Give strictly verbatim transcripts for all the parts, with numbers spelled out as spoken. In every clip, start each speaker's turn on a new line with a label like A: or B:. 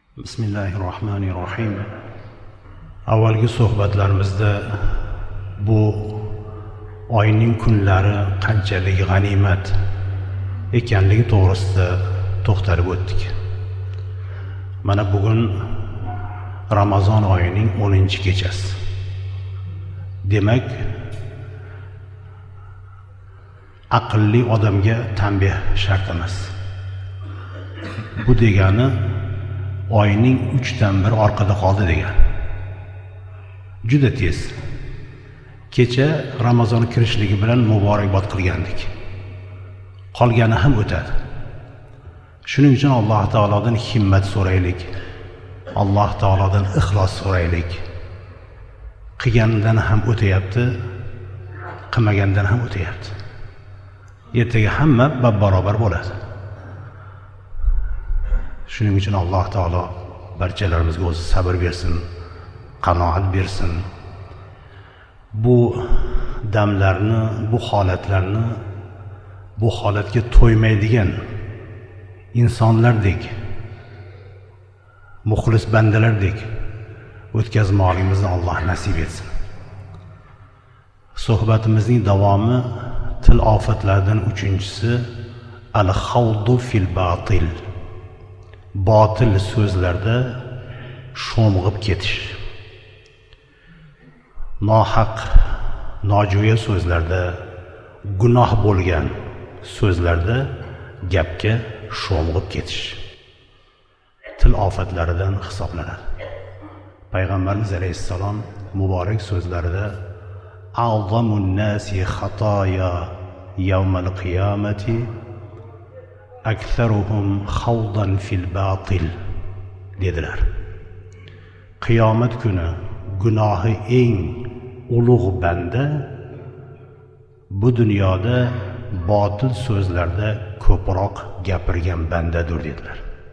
A: Bismillahirrohmanirrohim. Avvalgi suhbatlarimizda bu oyning kunlari qanchalik g'animat ekanligi to'g'risida to'xtalib o'tdik. Mana bugun Ramazon oyining o'ninchi kechasi. Demak, aqlli odamga tanbeh shart emas. Bu degani oyning uchdan bir orqada qoldi degan. Juda tez. Kecha Ramazon kirishligi bilan muborakbod qilgandik. Qolgani ham o'tadi. Shuning uchun Alloh taolodan himmat so'raylik. Alloh taolodan ixlos so'raylik. Qilgandan ham o'tayapti, qilmagandan ham o'tayapti. Ertaga hamma barobar bo'ladi. Shuning uchun Alloh taolo barchalarimizga o'zi sabr bersin, qanoat bersin. Bu damlarni, bu holatlarni, bu holatga to'ymaydigan insonlardek, muxlis bandalardek o'tkazmoqligimizni Alloh nasib etsin. Suhbatimizning davomi til ofatlaridan uchinchisi al-xawdu fil batil. Botil so'zlarda sho'mg'ib ketish. Nohaq, nojo'ya so'zlarda, gunoh bo'lgan so'zlarda gapga sho'mg'ib ketish til ofatlaridan hisoblanadi. Payg'ambarimiz alayhissalom muborak so'zlarida a'zamun nasi xatoya yawmal qiyamati aktharuhum xawdan fil batil dedilar. Qiyomat kuni gunohi eng ulug' banda bu dunyoda botil so'zlarda ko'proq gapirgan bandadir dedilar.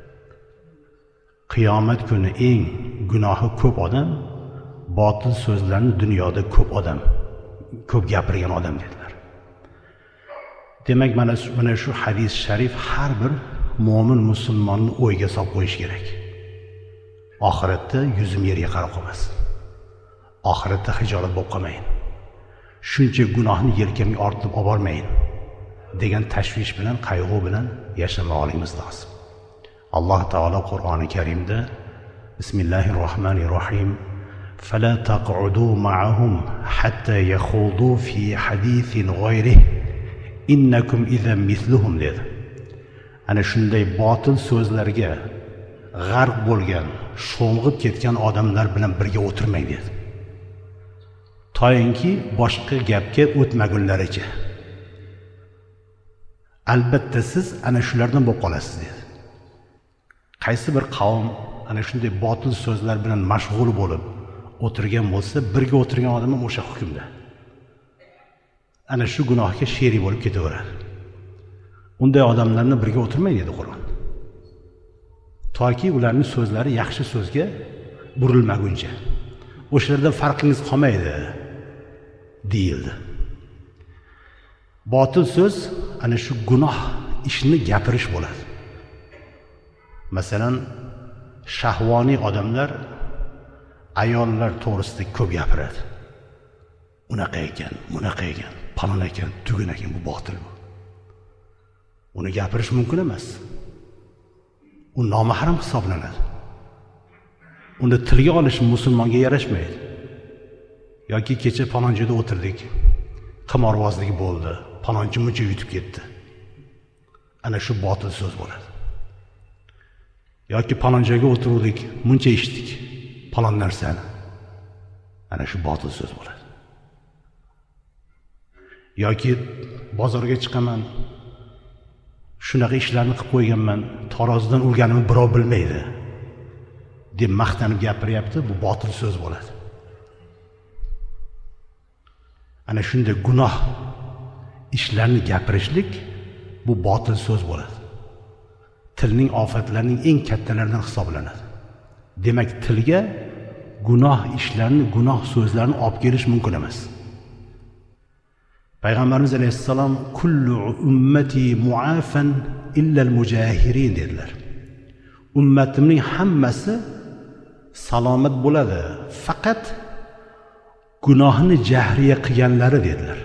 A: Qiyomat kuni eng gunohi ko'p odam botil so'zlarni dunyoda ko'p odam, ko'p gapirgan odam dedilar. Demak, mana mana shu hadis sharif har bir mo'min musulmonni o'yga solib qo'yish kerak. Oxiratda yuzim yerga qarab qolmasin. Oxiratda hijolat bo'lib qolmayin. Shuncha gunohni yelkamga ortib olib bormayin degan tashvish bilan, qayg'u bilan yashamoqligimiz lozim. Alloh taolo Qur'oni Karimda Bismillahirrohmanirrohim فلا تقعدوا معهم حتى يخوضوا في حديث غيره innakum izan misluhum dedi. Ana shunday botil so'zlarga g'arq bo'lgan, sho'ng'ib ketgan odamlar bilan birga o'tirmang dedi. Toyinki boshqa gapga o'tmagunlaricha. Albatta siz ana shulardan bo'lib qolasiz dedi. Qaysi bir qavm ana shunday botil so'zlar bilan mashg'ul bo'lib o'tirgan bo'lsa, birga o'tirgan odam ham o'sha hukmda. Ana shu gunohga sherik bo'lib ketaveradi. Unday odamlarni birga o'tirmang dedi Qur'on. Toki ularning so'zlari yaxshi so'zga burilmaguncha. O'shalardan farqingiz qolmaydi deyildi. Botil so'z ana shu gunoh ishni gapirish bo'ladi. Masalan, shahvoniy odamlar ayollar to'g'risida ko'p gapiradi. Unaqa ekan, bunaqa ekan, palon ekan, tugun ekan, bu botil bu. Uni gapirish mumkin emas. U nomahram hisoblanadi. Uni tilga olish musulmonga yarashmaydi. Yoki kecha palon joyda o'tirdik, qimorbozlik bo'ldi, palonchi muncha yutib ketdi. Ana shu botil so'z bo'ladi. Yoki palon joyga o'tirdik, muncha ichdik, palon narsani. Ana shu botil so'z bo'ladi. Yoki bozorga chiqaman, shunaqa ishlarni qilib qo'yganman, tarozidan urganimni birov bilmaydi deb maqtanib gapiryapti, bu botil so'z bo'ladi. Ana shunday gunoh ishlarni gapirishlik bu botil so'z bo'ladi. Tilning ofatlarining eng kattalaridan hisoblanadi. Demak, tilga gunoh ishlarni, gunoh so'zlarni olib kelish mumkin emas. Payg'ambarimiz alayhissalom kullu ummati mu'afan illa al-mujahirin dedilar. ummatimning hammasi salomat bo'ladi, faqat gunohni jahriya qilganlari dedilar.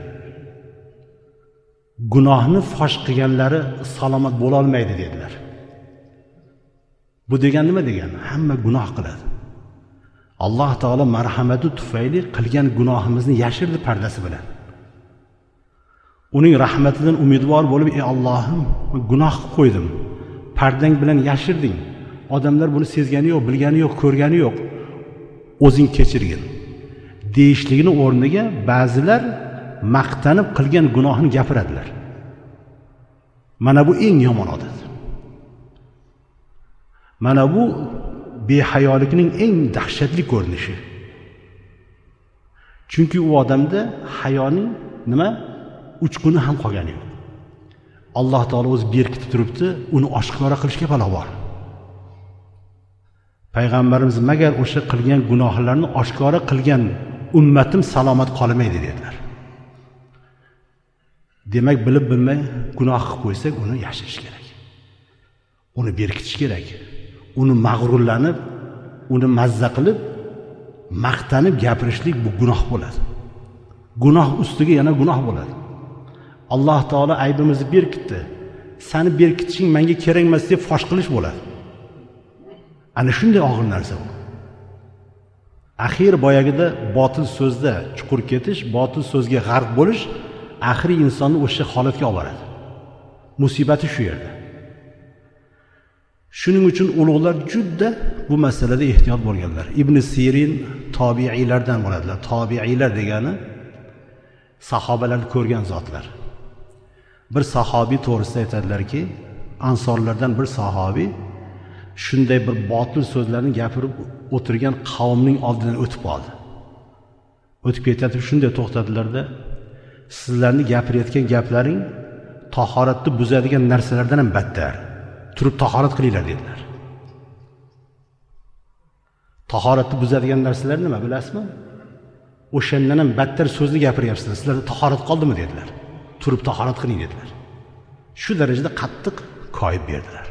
A: Gunohni fosh qilganlari salomat bo'la olmaydi dedilar. Bu degan nima degani? Hamma gunoh qiladi. Alloh taolo marhamati tufayli qilgan gunohimizni yashirdi pardasi bilan. Uning rahmatidan umidvor bo'lib, ey Allohim, gunoh qilib qo'ydim. Pardang bilan yashirding. Odamlar buni sezgani yo'q, bilgani yo'q, ko'rgani yo'q. O'zing kechirgin. Deyishligini o'rniga ba'zilar maqtanib qilgan gunohini gapiradilar. Mana bu eng yomon odat. Mana bu behayolikning eng dahshatli ko'rinishi. Chunki u odamda hayoning nima uchquni ham qolgani yo'q. Alloh taolo o'zi berkitib turibdi, uni oshkora qilishga balo bor. Payg'ambarimiz magar o'sha qilgan gunohlarni oshkora qilgan ummatim salomat qolmaydi dedilar. Demak, bilib bilmay gunoh qilib qo'ysak, uni yashirish kerak. Uni berkitish kerak. Uni mag'rurlanib, uni mazza qilib, maqtanib gapirishlik bu gunoh bo'ladi. Gunoh ustiga yana gunoh bo'ladi. Alloh taolo aybimizni berkitdi. Seni berkitishing menga kerak emas deb fosh qilish bo'ladi. Ana shunday og'ir narsa bu. Axir boyagida botil so'zda chuqur ketish, botil so'zga g'arq bo'lish axir insonni o'sha holatga olib boradi. Musibati shu yerda. Shuning uchun ulug'lar juda bu masalada ehtiyot bo'lganlar. Ibn Sirin tobiiylardan bo'ladilar. Tobiiylar degani sahobalarni ko'rgan zotlar. Bir sahobiy to'g'risida aytadilarki, ansorlardan bir sahobiy shunday bir botil so'zlarni gapirib o'tirgan qavmning oldidan o'tib qoldi. O'tib ketib shunday to'xtadilarda, sizlarni gapirayotgan gaplaring tahoratni buzadigan narsalardan ham battar. Turib tahorat qilinglar dedilar. Tahoratni buzadigan narsalar nima bilasizmi? O'shandan ham battar so'zni gapiryapsizlar. Sizlarda tahorat qoldimi dedilar. Turib tahorat qiling dedilar. Shu darajada qattiq koyib berdilar.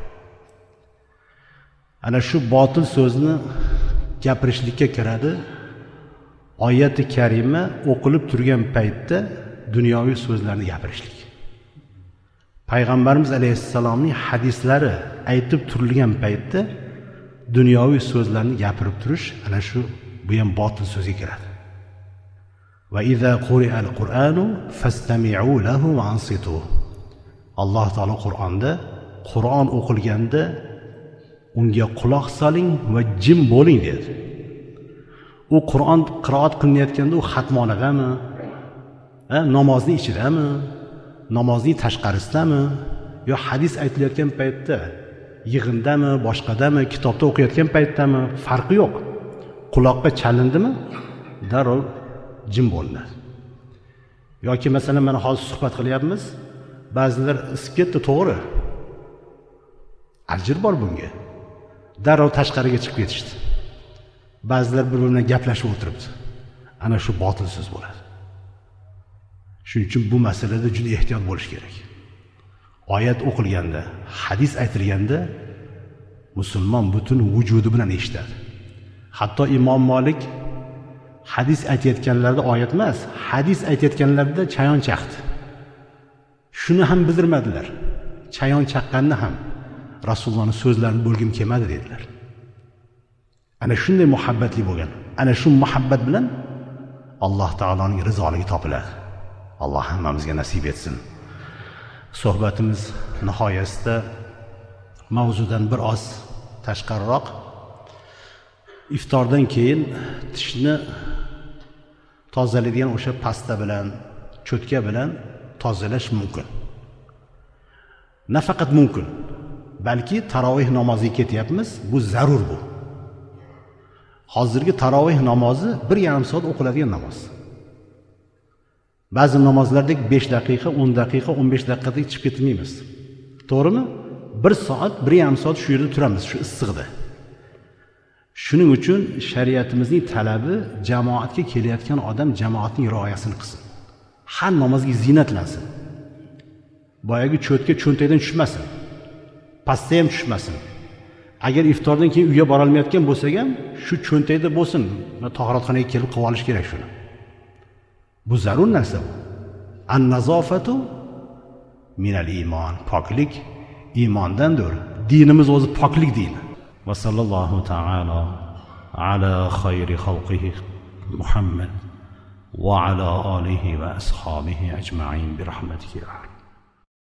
A: Ana shu botil so'zni gapirishlikka kiradi. Oyati karima o'qilib turgan paytda dunyoviy so'zlarni gapirishlik. Payg'ambarimiz alayhissalomning hadislari aytib turilgan paytda dunyoviy so'zlarni gapirib turish, ana shu bu ham botil so'zga kiradi. Va iza quri'al Qur'anu fastami'u lahu wa ansitu. Alloh taolo Qur'onda Qur'on o'qilganda unga quloq soling va jim bo'ling dedi. U Qur'on qiroat qilinayotganda u xatmonadami, ha, namozning ichidami, namozning tashqarisidami, yo hadis aytilayotgan paytda yig'indami, boshqadami, kitobda o'qiyotgan paytdami, farqi yo'q. Quloqqa chalindimi, darrov jim bo'linadi. Yoki masalan mana hozir suhbat qilyapmiz, ba'zilar isib ketdi, to'g'ri. Ajr bor bunga. Darrov tashqariga chiqib ketishdi. Ba'zilar bir-biri bilan gaplashib o'tiribdi. Ana shu botil so'z bo'ladi. Shuning uchun bu masalada juda ehtiyot bo'lish kerak. Oyat o'qilganda, hadis aytilganda musulmon butun vujudi bilan eshitadi. Hatto Imom Malik hadis aytayotganlarda oyat emas, hadis aytayotganlarda chayon chaqdi. Shuni ham bildirmadilar. Chayon chaqqanni ham Rasulullohning so'zlarini bo'lgim kelmadi dedilar. Ana shunday muhabbatli bo'lgan. Ana shu muhabbat bilan Alloh taoloning rizoligi topiladi. Alloh hammamizga nasib etsin. Suhbatimiz nihoyasida mavzudan bir oz tashqariroq, iftordan keyin tishni tozalaydigan o'sha pasta bilan, cho'tka bilan tozalash mumkin. Nafaqat mumkin, balki tarovih namoziga ketyapmiz, bu zarur bu. Hozirgi tarovih namozi bir yarim soat o'qiladigan namoz. Ba'zi namozlardek besh daqiqa, o'n daqiqa, o'n besh daqiqada chiqib ketmaymiz. To'g'rimi? bir soat, bir yarim soat shu yerda turamiz, shu issiqda. Shuning uchun shariatimizning talabi jamoatga kelayotgan odam jamoatning rioyasini qilsin. Har namozga ziynatlansin. Boyagi cho'tka cho'ntakdan tushmasin. Pastda ham tushmasin. agar iftordan keyin uyga bora olmayotgan bo'lsak ham shu cho'ntakda bo'lsin, tahoratxonaga kelib qilib olish kerak shuni. Bu zarur narsa bu. An-nazofatu minal iymon. Poklik iymondandir. Dinimiz o'zi poklik dini. Va sallallohu ta'ala ala khayri xalqihi Muhammad va ala alihi va ashabihi ajma'in bi rahmatihi.